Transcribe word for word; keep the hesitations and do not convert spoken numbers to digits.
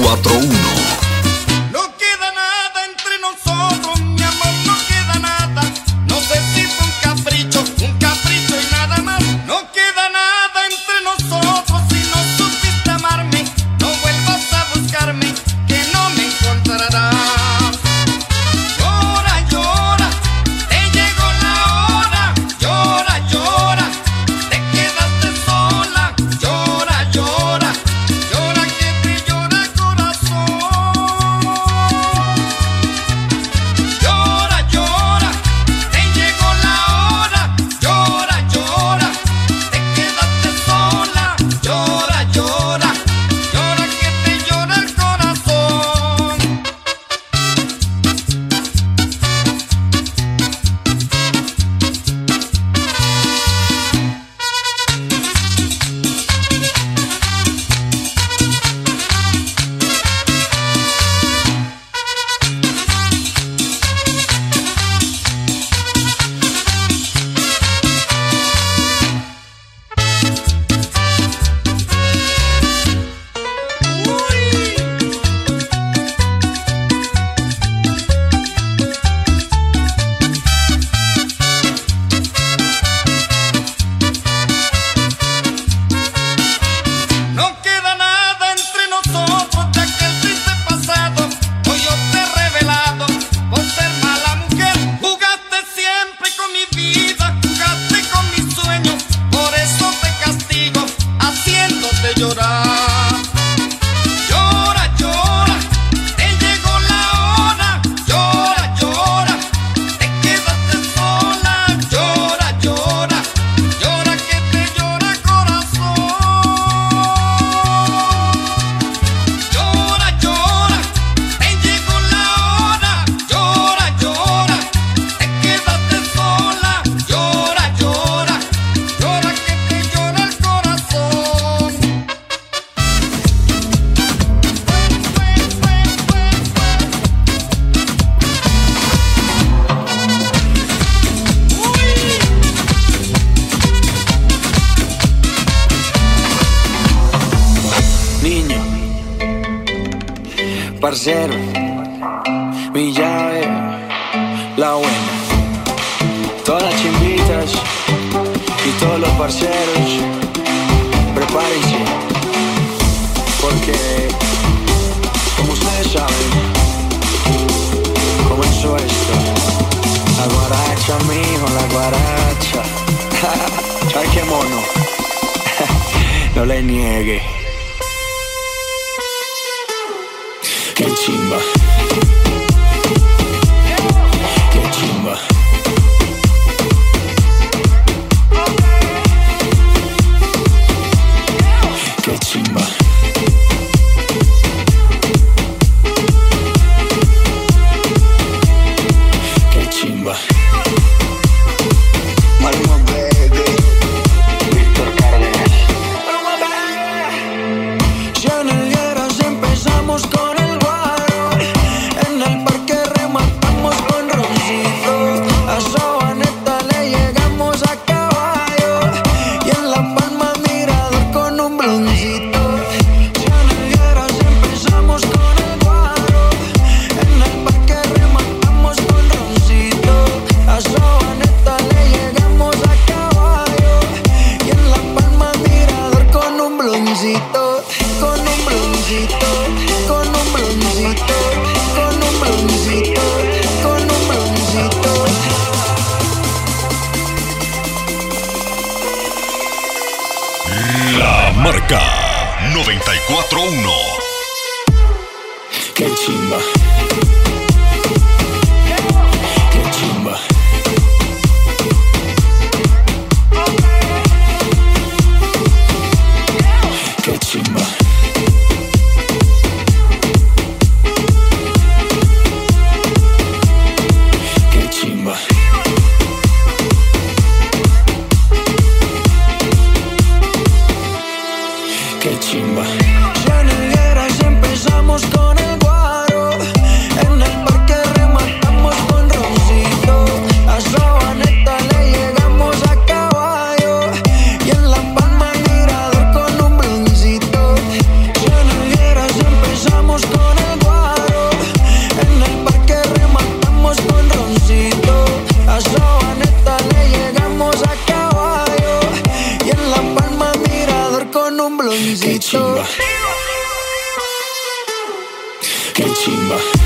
cuatro uno. No queda nada entre nosotros, mi amor, no queda nada. No sé si fue un capricho, un capricho y nada más. No queda nada entre nosotros, si no supiste amarme, no vuelvas a buscarme, que no me encontrarás. Llora, llora, te llegó la hora. Llora, llora, te quedaste sola. Llora, llora, llora que te llora el corazón. Llora, llora, te llegó la hora. Llora, llora, te quedaste sola. Llora, llora, llora que te llora el corazón. No queda nada entre nosotros de aquel triste pasado. Hoy yo te he revelado por ser mala mujer. Jugaste siempre con mi vida, jugaste con mis sueños. Por eso te castigo, haciéndote llorar. Llora, llora, te llegó la hora. Llora, llora, te quedaste sola. Llora, llora, llora que te llora el corazón. Llora, llora, te llegó la hora. Llora, llora, te quedaste sola. Llora, llora, llora que te llora el corazón. Niño, parcero, mi llave, la buena. Todas las chimbitas y todos los parceros, prepárense, porque, como ustedes saben, comenzó esto. La guaracha, mijo, la guaracha. ¿Sabes qué mono? No le niegue. Qué chimba. Qué chimba. Qué chimba. Qué chimba. Maluma baby, Víctor Cárdenas. Si en el Lleras empezamos con el guaro, en el parque rematamos con roncito, a Sabaneta le llegamos a caballo y en La Palma mirador con un bloncito. Si en el Lleras empezamos con el guaro, en el parque rematamos con roncito, a Sabaneta le llegamos a caballo y en La Palma mirador con un bloncito, con un bloncito, con un bloncito, con un bloncito, con un bloncito. La Marca noventa y cuatro uno. Qué chimba. Qué chimba. Qué chimba. Qué chimba. Qué chimba. Si en el Lleras empezamos con el guaro, chimba.